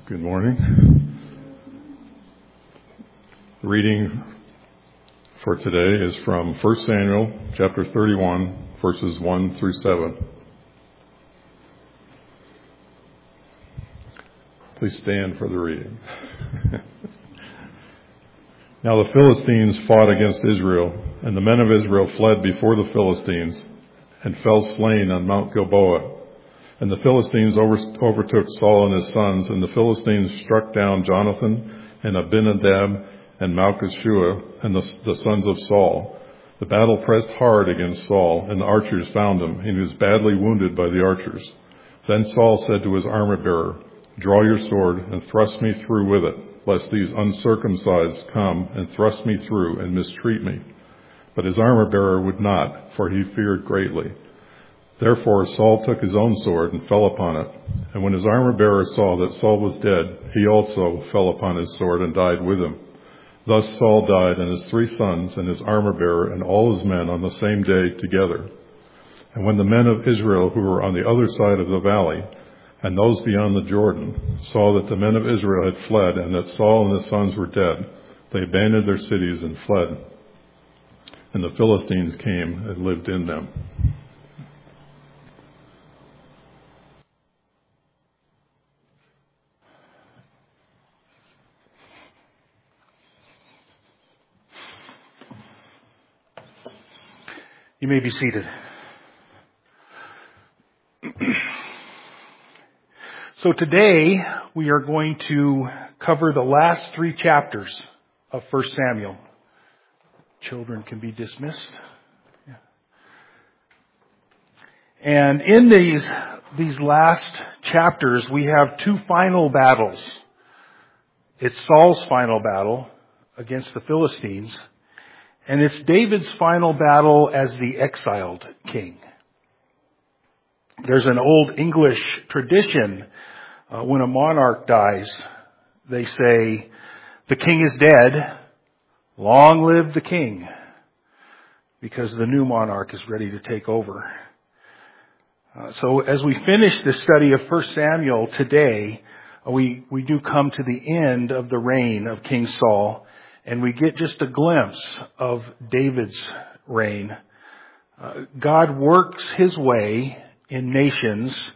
Good morning. The reading for today is from 1 Samuel chapter 31, verses 1 through 7. Please stand for the reading. Now the Philistines fought against Israel, and the men of Israel fled before the Philistines and fell slain on Mount Gilboa. And the Philistines overtook Saul and his sons, and the Philistines struck down Jonathan and Abinadab and Malchishua and the sons of Saul. The battle pressed hard against Saul, and the archers found him, and he was badly wounded by the archers. Then Saul said to his armor-bearer, "Draw your sword and thrust me through with it, lest these uncircumcised come and thrust me through and mistreat me." But his armor-bearer would not, for he feared greatly. Therefore Saul took his own sword and fell upon it. And when his armor-bearer saw that Saul was dead, he also fell upon his sword and died with him. Thus Saul died, and his 3 sons, and his armor-bearer, and all his men on the same day together. And when the men of Israel who were on the other side of the valley, and those beyond the Jordan, saw that the men of Israel had fled, and that Saul and his sons were dead, they abandoned their cities and fled. And the Philistines came and lived in them. You may be seated. So today we are going to cover the last 3 chapters of 1 Samuel. Children can be dismissed. Yeah. And in these last chapters we have 2 final battles. It's Saul's final battle against the Philistines, and it's David's final battle as the exiled king. There's an old English tradition. When a monarch dies, they say, "The king is dead, long live the king," because the new monarch is ready to take over. So as we finish the study of 1 Samuel today, we do come to the end of the reign of King Saul, and we get just a glimpse of David's reign. God works his way in nations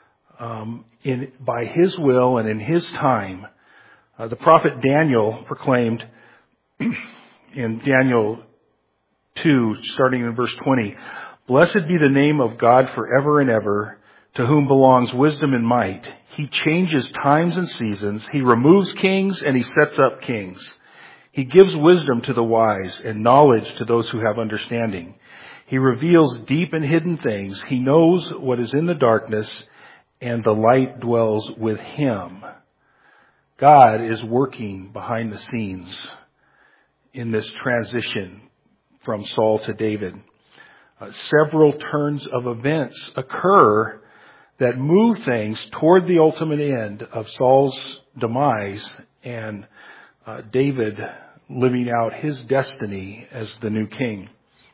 by his will and in his time. The prophet Daniel proclaimed in Daniel 2, starting in verse 20, "Blessed be the name of God forever and ever, to whom belongs wisdom and might. He changes times and seasons. He removes kings and he sets up kings. He gives wisdom to the wise and knowledge to those who have understanding. He reveals deep and hidden things. He knows what is in the darkness, and the light dwells with him." God is working behind the scenes in this transition from Saul to David. Several turns of events occur that move things toward the ultimate end of Saul's demise and David living out his destiny as the new king.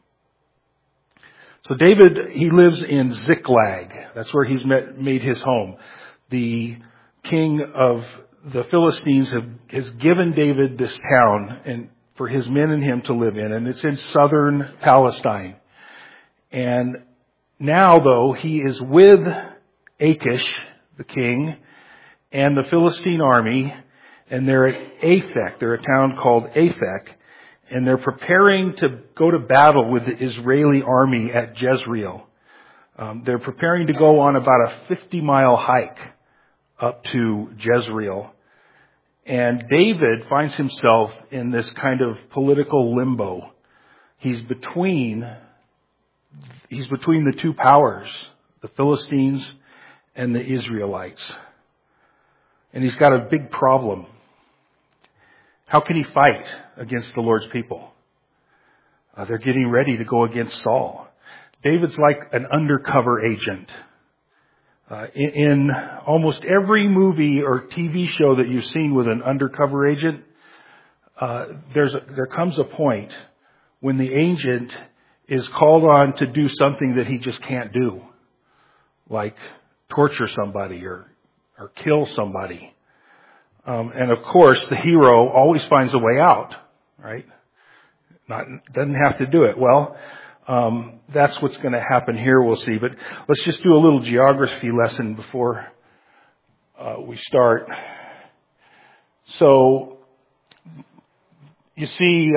So David, he lives in Ziklag. That's where he's made his home. The king of the Philistines has given David this town and for his men and him to live in, and it's in southern Palestine. And now, though, he is with Achish, the king, and the Philistine army, and they're at Aphek. They're a town called Aphek, and they're preparing to go to battle with the Israeli army at Jezreel. They're preparing to go on about a 50-mile hike up to Jezreel. And David finds himself in this kind of political limbo. He's between the 2 powers, the Philistines and the Israelites. And he's got a big problem. How can he fight against the Lord's people? They're getting ready to go against Saul. David's like an undercover agent. In almost every movie or TV show that you've seen with an undercover agent, there comes a point when the agent is called on to do something that he just can't do, like torture somebody or kill somebody. And of course, the hero always finds a way out, right? Doesn't have to do it. Well, that's what's going to happen here, we'll see. But let's just do a little geography lesson before we start. So, you see,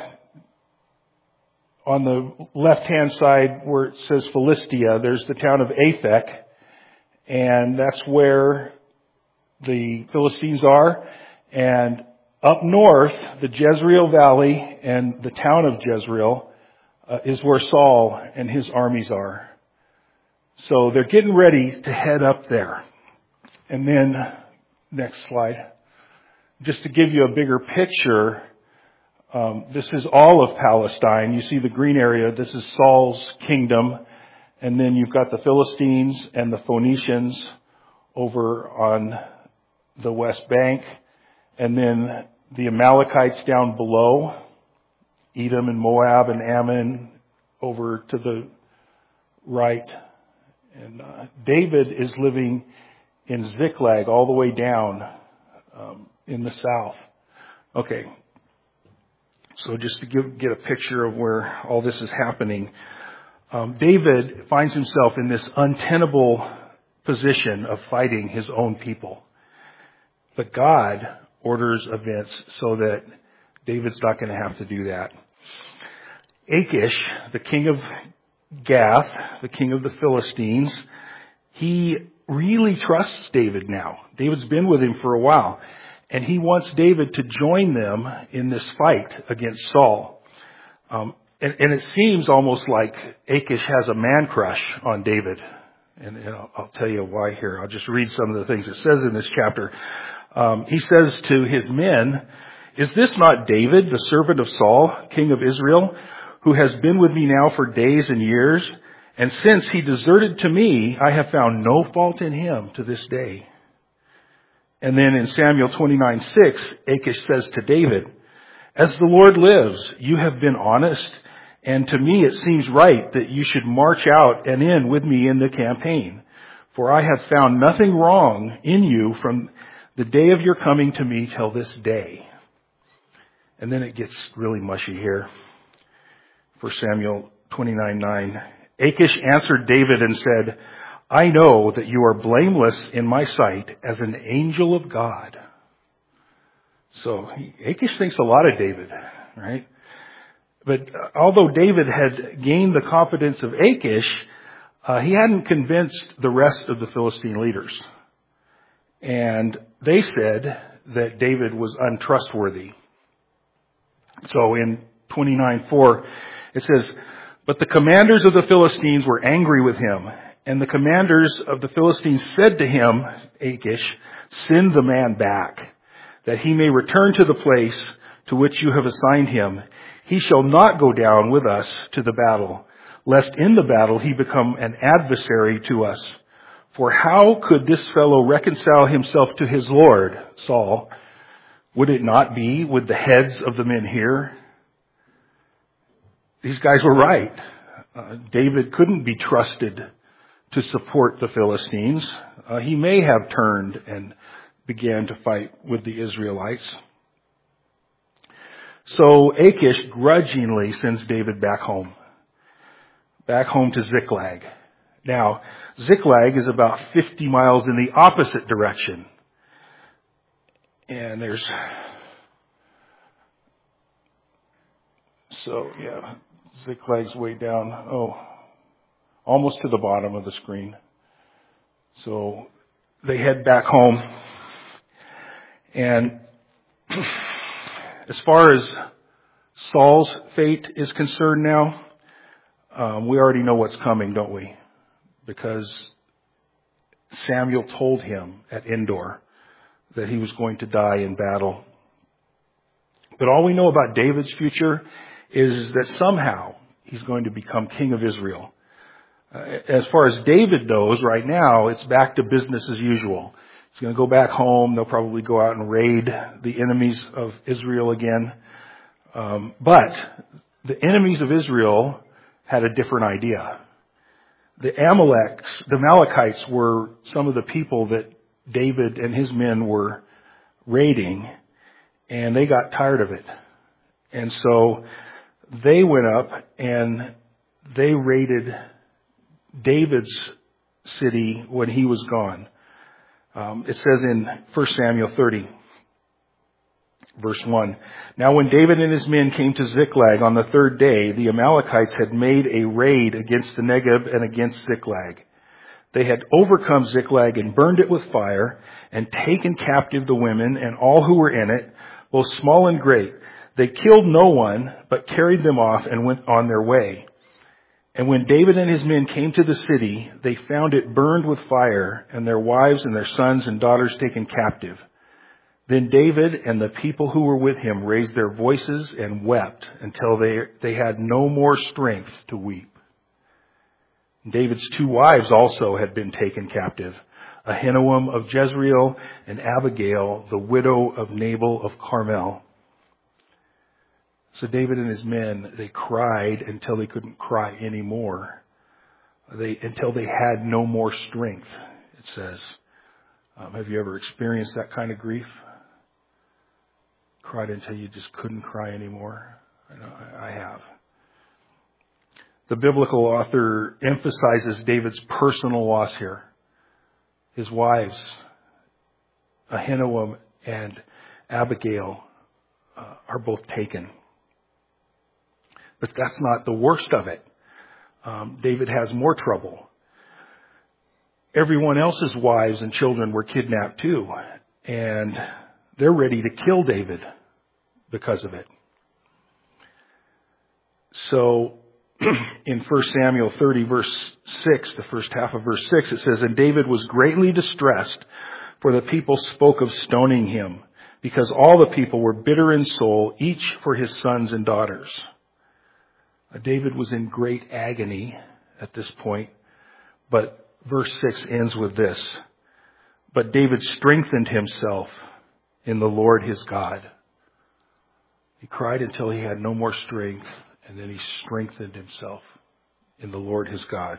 on the left-hand side where it says Philistia, there's the town of Aphek, and that's where the Philistines are. And up north, the Jezreel Valley and the town of Jezreel is where Saul and his armies are. So they're getting ready to head up there. And then, next slide. Just to give you a bigger picture, this is all of Palestine. You see the green area. This is Saul's kingdom. And then you've got the Philistines and the Phoenicians over on the West Bank. And then the Amalekites down below. Edom and Moab and Ammon over to the right. And David is living in Ziklag all the way down in the south. Okay. So just to get a picture of where all this is happening, David finds himself in this untenable position of fighting his own people. But God orders events so that David's not going to have to do that. Achish, the king of Gath, the king of the Philistines, he really trusts David now. David's been with him for a while. And he wants David to join them in this fight against Saul. And it seems almost like Achish has a man crush on David. And I'll tell you why here. I'll just read some of the things it says in this chapter. He says to his men, "Is this not David, the servant of Saul, king of Israel, who has been with me now for days and years? And since he deserted to me, I have found no fault in him to this day." And then in Samuel 29:6, Achish says to David, "As the Lord lives, you have been honest, and to me it seems right that you should march out and in with me in the campaign. For I have found nothing wrong in you from the day of your coming to me till this day." And then it gets really mushy here. For Samuel 29:9, Achish answered David and said, "I know that you are blameless in my sight as an angel of God." So Achish thinks a lot of David, right? But although David had gained the confidence of Achish, he hadn't convinced the rest of the Philistine leaders. And they said that David was untrustworthy. So in 29:4, it says, "But the commanders of the Philistines were angry with him. And the commanders of the Philistines said to him," Achish, "Send the man back, that he may return to the place to which you have assigned him. He shall not go down with us to the battle, lest in the battle he become an adversary to us. For how could this fellow reconcile himself to his lord, Saul? Would it not be with the heads of the men here?" These guys were right. David couldn't be trusted to support the Philistines. He may have turned and began to fight with the Israelites. So Achish grudgingly sends David back home to Ziklag. Now, Ziklag is about 50 miles in the opposite direction. And Ziklag's way down. Almost to the bottom of the screen. So they head back home. And as far as Saul's fate is concerned now, we already know what's coming, don't we? Because Samuel told him at Endor that he was going to die in battle. But all we know about David's future is that somehow he's going to become king of Israel. As far as David knows right now, it's back to business as usual. He's going to go back home. They'll probably go out and raid the enemies of Israel again. But the enemies of Israel had a different idea. The Amalekites were some of the people that David and his men were raiding, and they got tired of it. And so they went up and they raided David's city when he was gone. It says in 1 Samuel 30, verse 1, "Now when David and his men came to Ziklag on the third day, the Amalekites had made a raid against the Negeb and against Ziklag. They had overcome Ziklag and burned it with fire and taken captive the women and all who were in it, both small and great. They killed no one, but carried them off and went on their way. And when David and his men came to the city, they found it burned with fire, and their wives and their sons and daughters taken captive. Then David and the people who were with him raised their voices and wept until they had no more strength to weep. David's 2 wives also had been taken captive, Ahinoam of Jezreel and Abigail, the widow of Nabal of Carmel. So David and his men, they cried until they couldn't cry anymore. Until they had no more strength, it says. Have you ever experienced that kind of grief? Cried until you just couldn't cry anymore? I know I have. The biblical author emphasizes David's personal loss here. His wives, Ahinoam and Abigail, are both taken. But that's not the worst of it. David has more trouble. Everyone else's wives and children were kidnapped too, and they're ready to kill David because of it. So in 1 Samuel 30, verse 6, the first half of verse 6, it says, "And David was greatly distressed, for the people spoke of stoning him, because all the people were bitter in soul, each for his sons and daughters." David was in great agony at this point, but verse 6 ends with this: "But David strengthened himself in the Lord his God." He cried until he had no more strength, and then he strengthened himself in the Lord his God.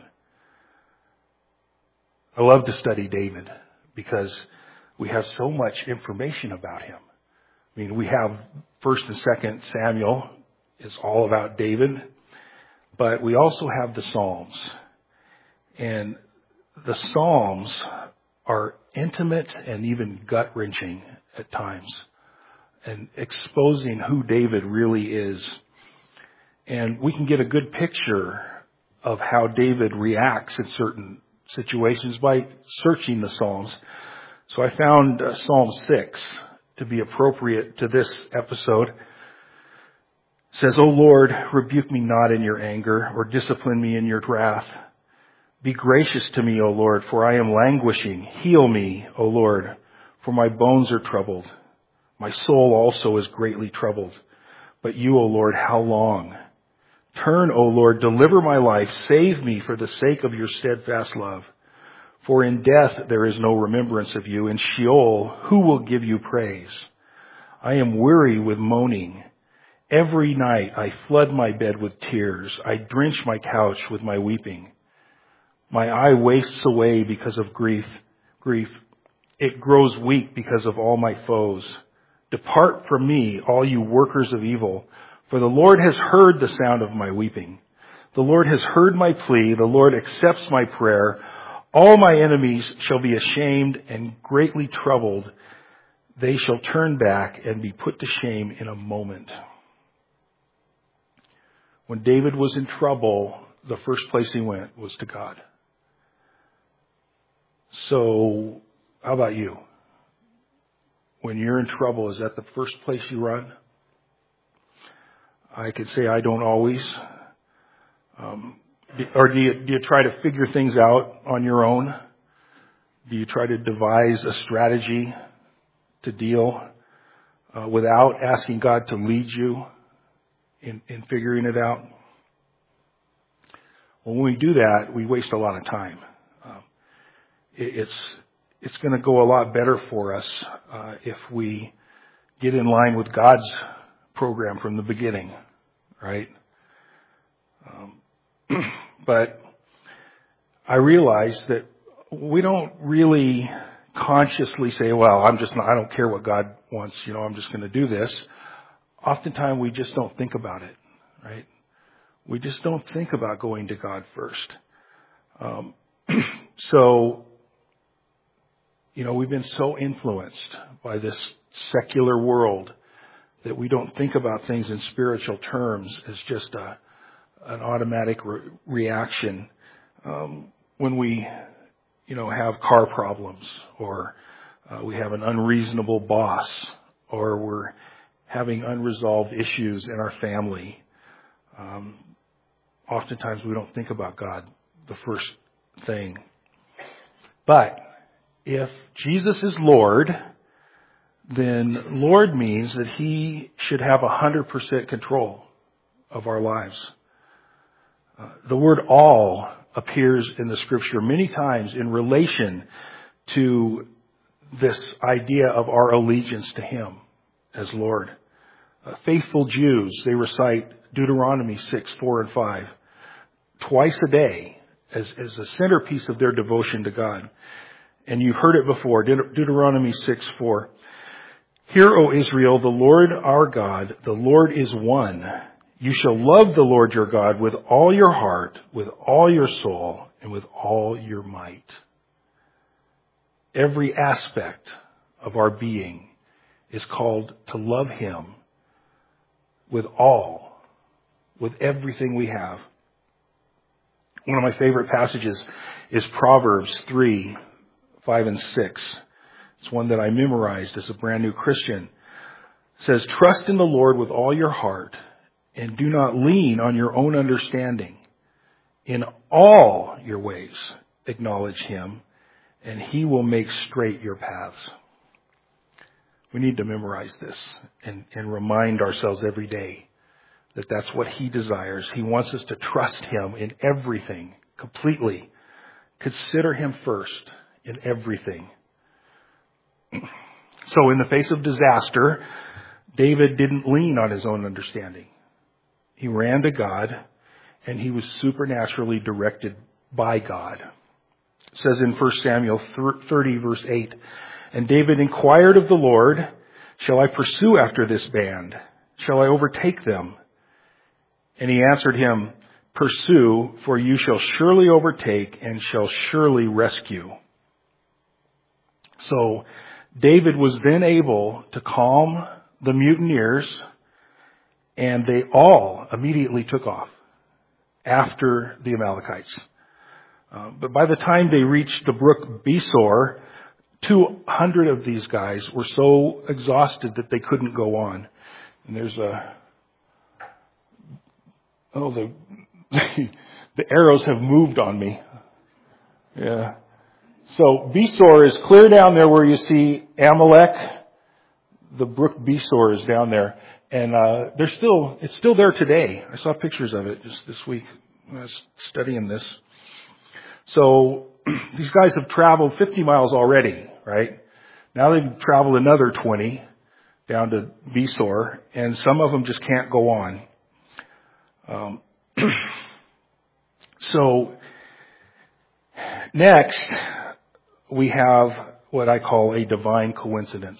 I love to study David because we have so much information about him. I mean, we have 1st and 2nd Samuel is all about David, but we also have the Psalms. And the Psalms are intimate and even gut-wrenching at times, and exposing who David really is. And we can get a good picture of how David reacts in certain situations by searching the Psalms. So I found Psalm 6 to be appropriate to this episode. It says, "O Lord, rebuke me not in your anger, or discipline me in your wrath. Be gracious to me, O Lord, for I am languishing. Heal me, O Lord, for my bones are troubled. My soul also is greatly troubled. But you, O Lord, how long? Turn, O Lord, deliver my life. Save me for the sake of your steadfast love. For in death there is no remembrance of you. In Sheol, who will give you praise? I am weary with moaning. Every night I flood my bed with tears. I drench my couch with my weeping. My eye wastes away because of grief. It grows weak because of all my foes. Depart from me, all you workers of evil, for the Lord has heard the sound of my weeping. The Lord has heard my plea. The Lord accepts my prayer. All my enemies shall be ashamed and greatly troubled. They shall turn back and be put to shame in a moment." When David was in trouble, the first place he went was to God. So, how about you? When you're in trouble, is that the first place you run? I could say I don't always. Or do you try to figure things out on your own? Do you try to devise a strategy to deal without asking God to lead you in figuring it out? Well, when we do that, we waste a lot of time. It's going to go a lot better for us if we get in line with God's program from the beginning, right? But I realize that we don't really consciously say, well, I don't care what God wants, I'm just going to do this. Oftentimes we just don't think about it, right? We just don't think about going to God first. So, we've been so influenced by this secular world that we don't think about things in spiritual terms as just an automatic reaction. When we, have car problems, or we have an unreasonable boss, or we're having unresolved issues in our family, oftentimes we don't think about God the first thing. But if Jesus is Lord, then Lord means that He should have 100% control of our lives. The word all appears in the Scripture many times in relation to this idea of our allegiance to Him as Lord. Faithful Jews, they recite Deuteronomy 6, 4, and 5 twice a day as a centerpiece of their devotion to God. And you've heard it before, Deuteronomy 6, 4. Hear, O Israel, the Lord our God, the Lord is one. You shall love the Lord your God with all your heart, with all your soul, and with all your might. Every aspect of our being is called to love Him with everything we have. One of my favorite passages is Proverbs 3, 5, and 6. It's one that I memorized as a brand new Christian. It says, trust in the Lord with all your heart and do not lean on your own understanding. In all your ways acknowledge Him and He will make straight your paths. We need to memorize this and remind ourselves every day that that's what He desires. He wants us to trust Him in everything completely. Consider Him first in everything. So in the face of disaster, David didn't lean on his own understanding. He ran to God and he was supernaturally directed by God. It says in 1 Samuel 30 verse 8, and David inquired of the Lord, shall I pursue after this band? Shall I overtake them? And He answered him, pursue, for you shall surely overtake and shall surely rescue. So David was then able to calm the mutineers, and they all immediately took off after the Amalekites. But by the time they reached the brook Besor, 200 of these guys were so exhausted that they couldn't go on. And there's the arrows have moved on me. Yeah. So Besor is clear down there where you see Amalek. The brook Besor is down there. And it's still there today. I saw pictures of it just this week when I was studying this. So these guys have traveled 50 miles already, right? Now they've traveled another 20 down to Besor, and some of them just can't go on. So next, we have what I call a divine coincidence,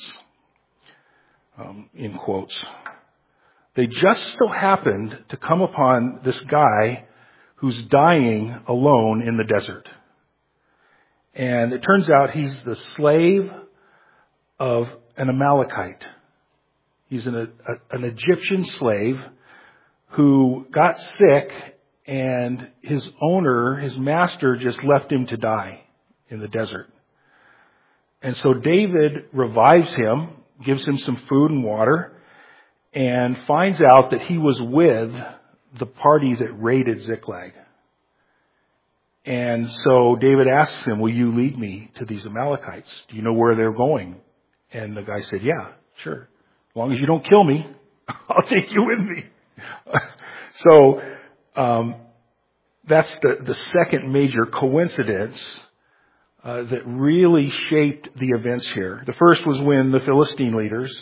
in quotes. They just so happened to come upon this guy who's dying alone in the desert. And it turns out he's the slave of an Amalekite. He's an Egyptian slave who got sick, and his owner, his master, just left him to die in the desert. And so David revives him, gives him some food and water, and finds out that he was with the party that raided Ziklag. And so David asks him, will you lead me to these Amalekites? Do you know where they're going? And the guy said, yeah, sure. As long as you don't kill me, I'll take you with me. So that's the second major coincidence that really shaped the events here. The first was when the Philistine leaders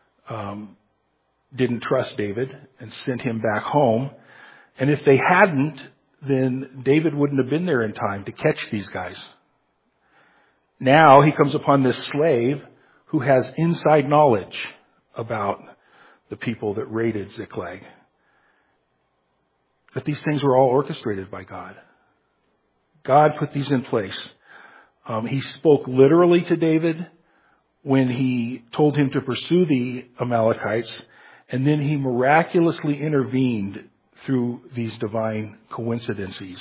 didn't trust David and sent him back home. And if they hadn't, then David wouldn't have been there in time to catch these guys. now he comes upon this slave who has inside knowledge about the people that raided Ziklag. But these things were all orchestrated by God. God put these in place. He spoke literally to David when he told him to pursue the Amalekites, and then he miraculously intervened through these divine coincidences.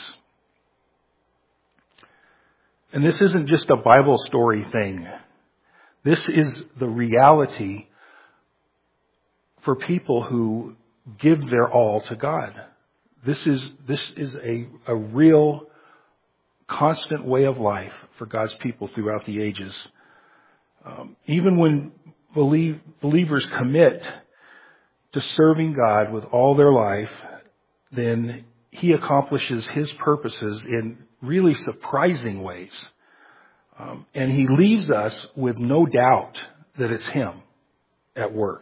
And this isn't just a Bible story thing. This is the reality for people who give their all to God. This is a real constant way of life for God's people throughout the ages. Even when believers commit to serving God with all their life, then He accomplishes His purposes in really surprising ways. And He leaves us with no doubt that it's Him at work.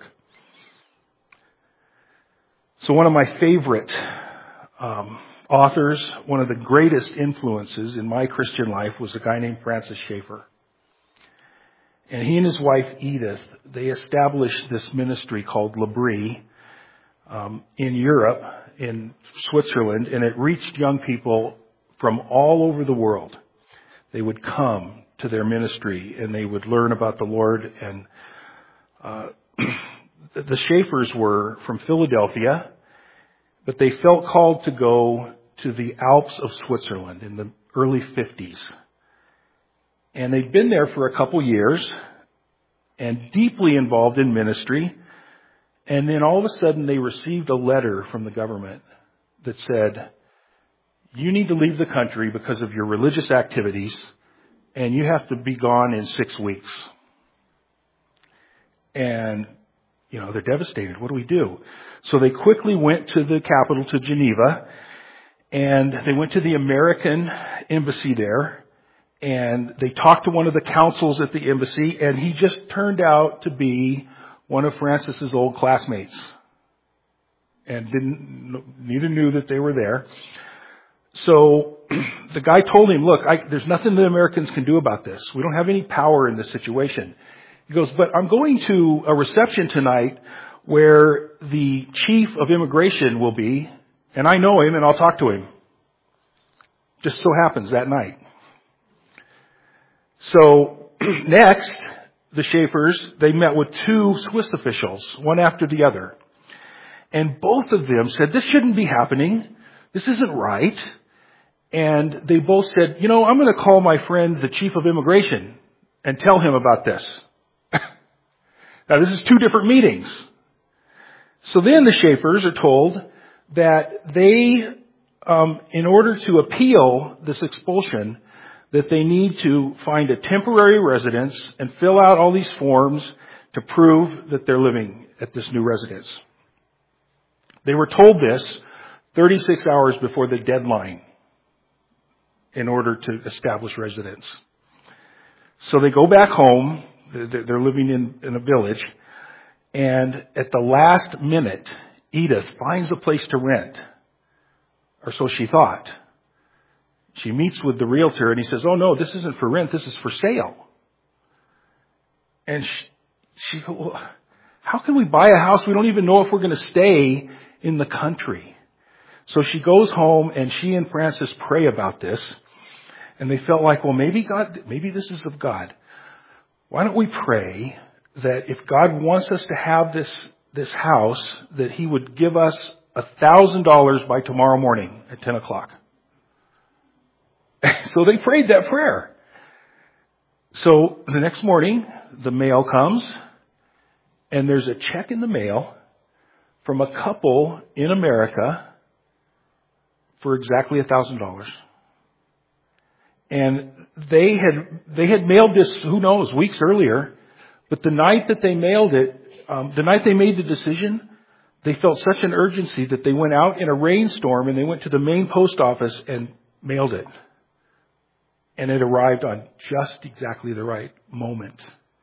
So one of my favorite authors, one of the greatest influences in my Christian life, was a guy named Francis Schaeffer. And he and his wife Edith, they established this ministry called L'Abri in Europe, in Switzerland, and it reached young people from all over the world. They would come to their ministry and they would learn about the Lord. And the Schaeffers were from Philadelphia, but they felt called to go to the Alps of Switzerland in the early 50s. And they'd been there for a couple years and deeply involved in ministry. And then all of a sudden they received a letter from the government that said, you need to leave the country because of your religious activities, and you have to be gone in 6 weeks. And, they're devastated. What do we do? So they quickly went to the capital, to Geneva, and they went to the American embassy there, and they talked to one of the consuls at the embassy, and he just turned out to be one of Francis's old classmates. And neither knew that they were there. So the guy told him, look, there's nothing the Americans can do about this. We don't have any power in this situation. He goes, but I'm going to a reception tonight where the chief of immigration will be, and I know him and I'll talk to him. Just so happens that night. So next, the Schaeffers, they met with 2 Swiss officials, one after the other. And both of them said, this shouldn't be happening. This isn't right. And they both said, I'm going to call my friend, the chief of immigration, and tell him about this. Now, this is 2 different meetings. So then the Schaeffers are told that they, in order to appeal this expulsion, that they need to find a temporary residence and fill out all these forms to prove that they're living at this new residence. They were told this 36 hours before the deadline in order to establish residence. So they go back home. They're living in a village. And at the last minute, Edith finds a place to rent. Or so she thought. She meets with the realtor and he says, oh no, this isn't for rent, this is for sale. And she goes, well, how can we buy a house? We don't even know if we're going to stay in the country. So she goes home and she and Francis pray about this. And they felt like, well, maybe this is of God. Why don't we pray that if God wants us to have this house, that He would give us $1,000 by tomorrow morning at 10 o'clock. So they prayed that prayer. So the next morning, the mail comes, and there's a check in the mail from a couple in America for exactly $1,000. And they had mailed this, who knows, weeks earlier. But the night that they mailed it, the night they made the decision, they felt such an urgency that they went out in a rainstorm and they went to the main post office and mailed it. And it arrived on just exactly the right moment.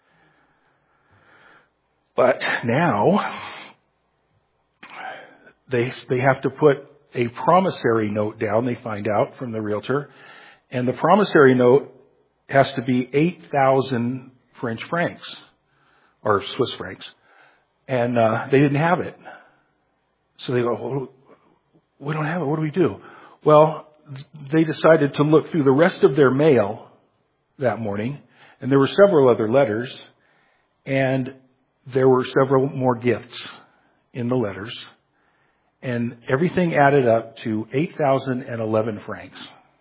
But now, they have to put a promissory note down, they find out from the realtor. And the promissory note has to be 8,000 French francs, or Swiss francs. And they didn't have it. So they go, well, we don't have it. What do we do? Well, they decided to look through the rest of their mail that morning, and there were several other letters, and there were several more gifts in the letters, and everything added up to 8,011 francs.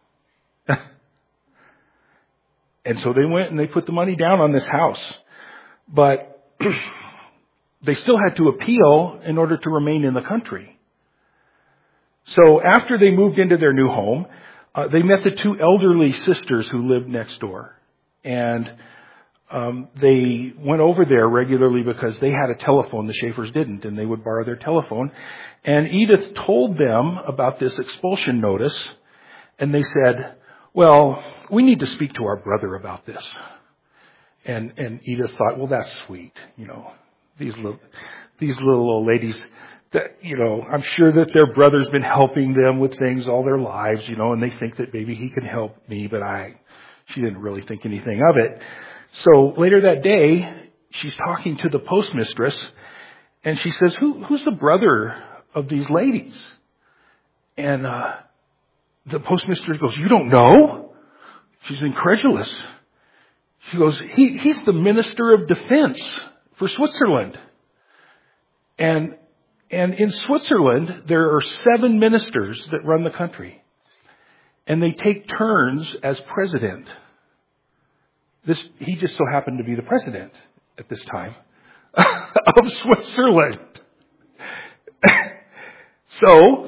And so they went and they put the money down on this house. But they still had to appeal in order to remain in the country. So after they moved into their new home, they met the two elderly sisters who lived next door. And they went over there regularly because they had a telephone. The Schaefers didn't, and they would borrow their telephone. And Edith told them about this expulsion notice, and they said, well, we need to speak to our brother about this. And Edith thought, well, that's sweet. You know, these little old ladies that, you know, I'm sure that their brother's been helping them with things all their lives, you know, and they think that maybe he can help me, but she didn't really think anything of it. So later that day, she's talking to the postmistress, and she says, who's the brother of these ladies? And the postmistress goes, you don't know? She's incredulous. She goes, he's the Minister of Defense for Switzerland. And in Switzerland, there are 7 ministers that run the country. And they take turns as president. He just so happened to be the president at this time of Switzerland. So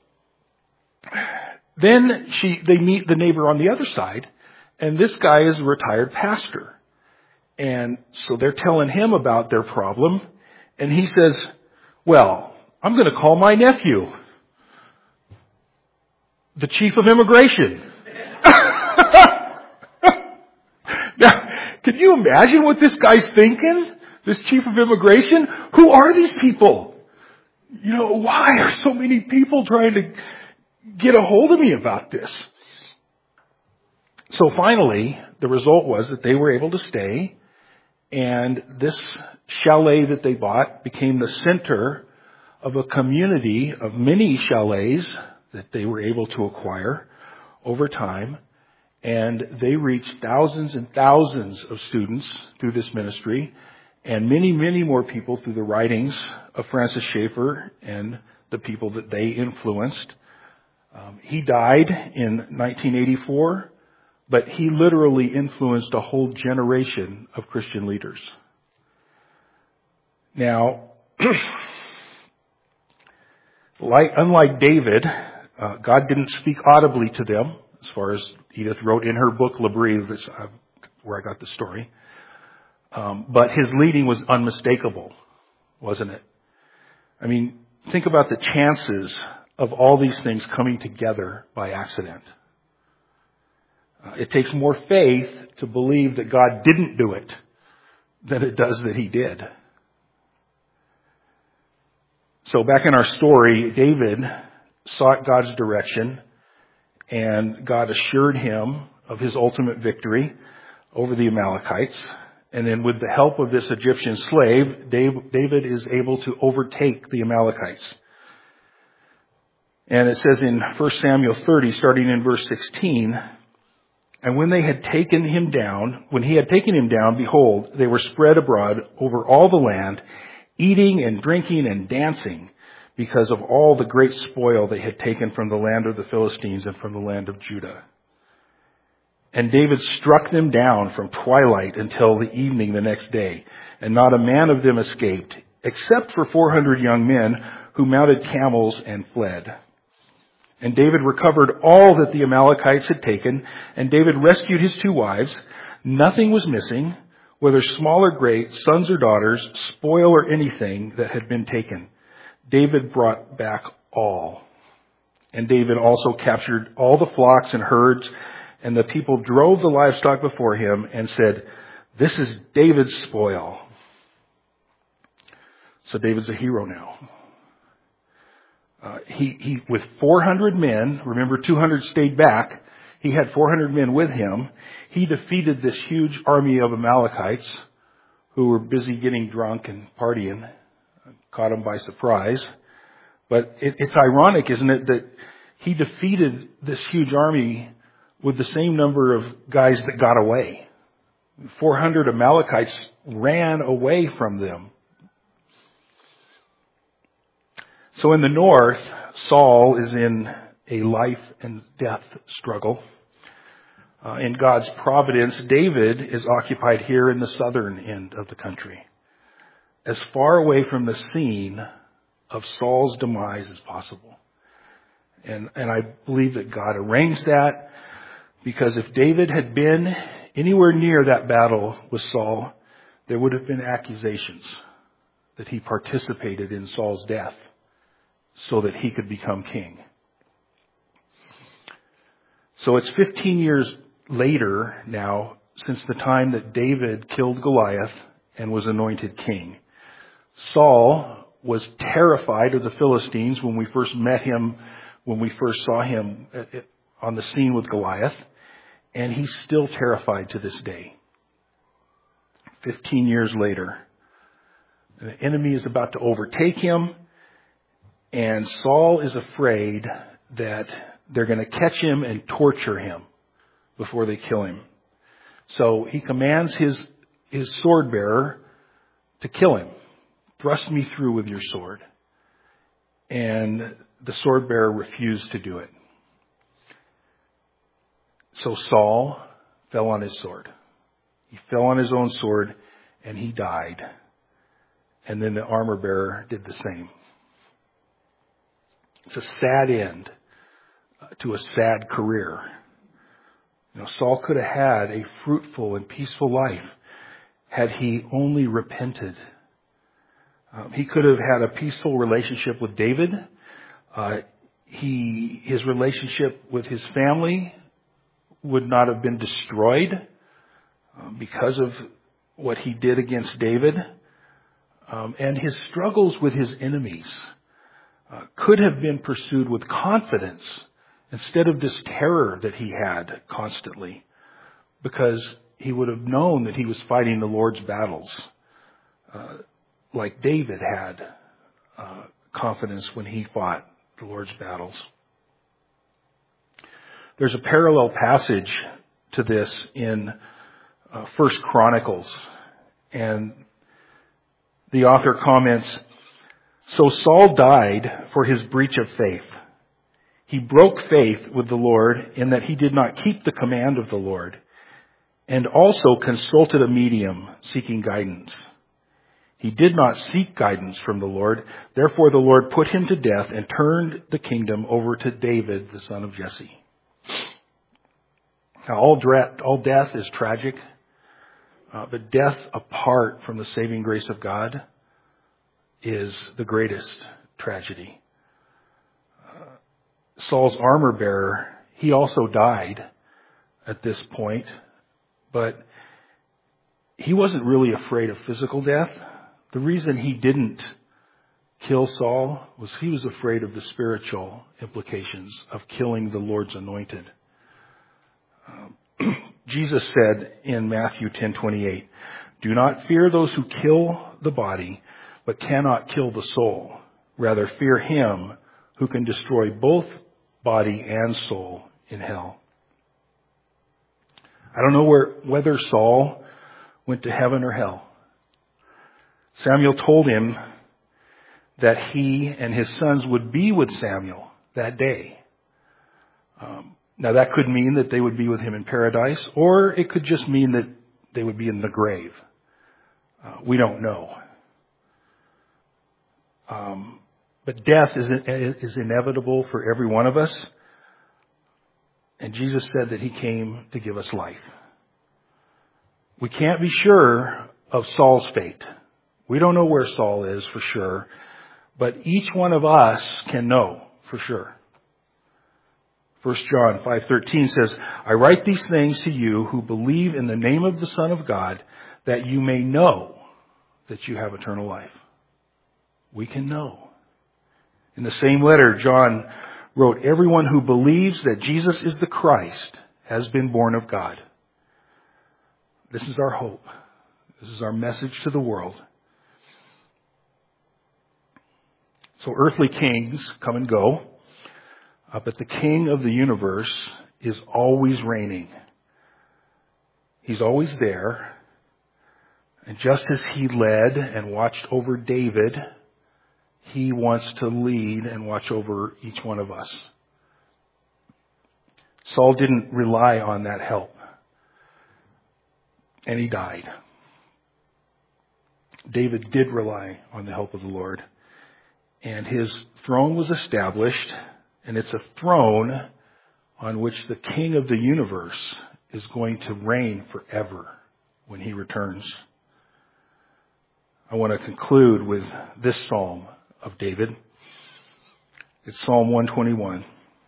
then they meet the neighbor on the other side, and this guy is a retired pastor. And so they're telling him about their problem, and he says, well, I'm going to call my nephew, the chief of immigration. Now, can you imagine what this guy's thinking? This chief of immigration? Who are these people? You know, why are so many people trying to get a hold of me about this? So finally, the result was that they were able to stay, and this chalet that they bought became the center of a community of many chalets that they were able to acquire over time. And they reached thousands and thousands of students through this ministry, and many, many more people through the writings of Francis Schaeffer and the people that they influenced. He died in 1984, but he literally influenced a whole generation of Christian leaders. Now, unlike David, God didn't speak audibly to them, as far as Edith wrote in her book, L'Abri, that's where I got the story. But his leading was unmistakable, wasn't it? I mean, think about the chances of all these things coming together by accident. It takes more faith to believe that God didn't do it than it does that he did. So back in our story, David sought God's direction, and God assured him of his ultimate victory over the Amalekites. And then with the help of this Egyptian slave, David is able to overtake the Amalekites. And it says in 1 Samuel 30, starting in verse 16, and when he had taken him down, behold, they were spread abroad over all the land, eating and drinking and dancing, because of all the great spoil they had taken from the land of the Philistines and from the land of Judah. And David struck them down from twilight until the evening the next day, and not a man of them escaped, except for 400 young men who mounted camels and fled. And David recovered all that the Amalekites had taken, and David rescued his 2 wives. Nothing was missing, whether small or great, sons or daughters, spoil or anything that had been taken. David brought back all. And David also captured all the flocks and herds, and the people drove the livestock before him and said, this is David's spoil. So David's a hero now. He with 400 men, remember 200 stayed back, he had 400 men with him. He defeated this huge army of Amalekites who were busy getting drunk and partying. Caught him by surprise. But it's ironic, isn't it, that he defeated this huge army with the same number of guys that got away. 400 Amalekites ran away from them. So in the north, Saul is in a life and death struggle. In God's providence, David is occupied here in the southern end of the country, as far away from the scene of Saul's demise as possible. And I believe that God arranged that, because if David had been anywhere near that battle with Saul, there would have been accusations that he participated in Saul's death so that he could become king. So it's 15 years later now since the time that David killed Goliath and was anointed king. Saul was terrified of the Philistines when we first met him, when we first saw him on the scene with Goliath, and he's still terrified to this day. 15 years later, the enemy is about to overtake him, and Saul is afraid that they're going to catch him and torture him before they kill him. So he commands his sword bearer to kill him. Thrust me through with your sword. And the sword bearer refused to do it. So Saul fell on his sword. He fell on his own sword and he died. And then the armor bearer did the same. It's a sad end to a sad career. Saul could have had a fruitful and peaceful life had he only repented. He could have had a peaceful relationship with David. His relationship with his family would not have been destroyed because of what he did against David. And his struggles with his enemies could have been pursued with confidence instead of this terror that he had constantly, because he would have known that he was fighting the Lord's battles, like David had confidence when he fought the Lord's battles. There's a parallel passage to this in 1 Chronicles, and the author comments, "So Saul died for his breach of faith. He broke faith with the Lord in that he did not keep the command of the Lord, and also consulted a medium seeking guidance. He did not seek guidance from the Lord. Therefore the Lord put him to death and turned the kingdom over to David, the son of Jesse." Now all death is tragic, but death apart from the saving grace of God is the greatest tragedy. Saul's armor bearer, he also died at this point, but he wasn't really afraid of physical death. The reason he didn't kill Saul was he was afraid of the spiritual implications of killing the Lord's anointed. Jesus said in Matthew 10:28, "Do not fear those who kill the body, but cannot kill the soul. Rather fear him who can destroy both body and soul in hell." I don't know whether Saul went to heaven or hell. Samuel told him that he and his sons would be with Samuel that day. Now that could mean that they would be with him in paradise, or it could just mean that they would be in the grave. We don't know. But death is inevitable for every one of us. And Jesus said that he came to give us life. We can't be sure of Saul's fate. We don't know where Saul is for sure, but each one of us can know for sure. 1 John 5:13 says, "I write these things to you who believe in the name of the Son of God, that you may know that you have eternal life." We can know. In the same letter, John wrote, "Everyone who believes that Jesus is the Christ has been born of God. This is our hope. This is our message to the world. So earthly kings come and go, but the King of the universe is always reigning. He's always there. And just as he led and watched over David, he wants to lead and watch over each one of us. Saul didn't rely on that help, and he died. David did rely on the help of the Lord, and his throne was established, and it's a throne on which the King of the universe is going to reign forever when he returns. I want to conclude with this psalm of David. It's Psalm 121.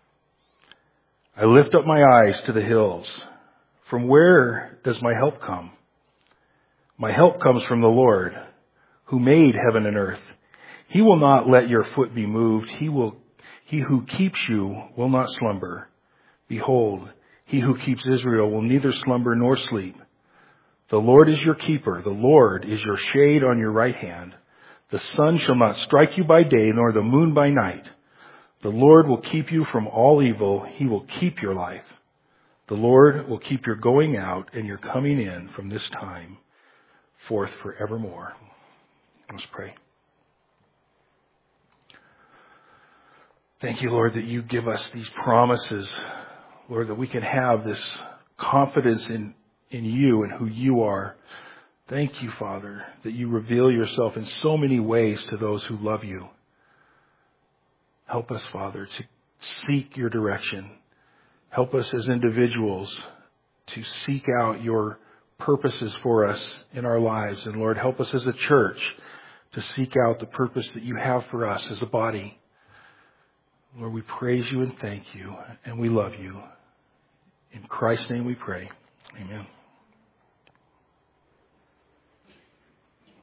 I lift up my eyes to the hills. From where does my help come? My help comes from the Lord, who made heaven and earth. He will not let your foot be moved. He who keeps you will not slumber. Behold, he who keeps Israel will neither slumber nor sleep. The Lord is your keeper. The Lord is your shade on your right hand. The sun shall not strike you by day, nor the moon by night. The Lord will keep you from all evil. He will keep your life. The Lord will keep your going out and your coming in from this time forth forevermore. Let's pray. Thank you, Lord, that you give us these promises, Lord, that we can have this confidence in you and who you are. Thank you, Father, that you reveal yourself in so many ways to those who love you. Help us, Father, to seek your direction. Help us as individuals to seek out your purposes for us in our lives. And Lord, help us as a church to seek out the purpose that you have for us as a body. Lord, we praise you and thank you, and we love you. In Christ's name we pray. Amen.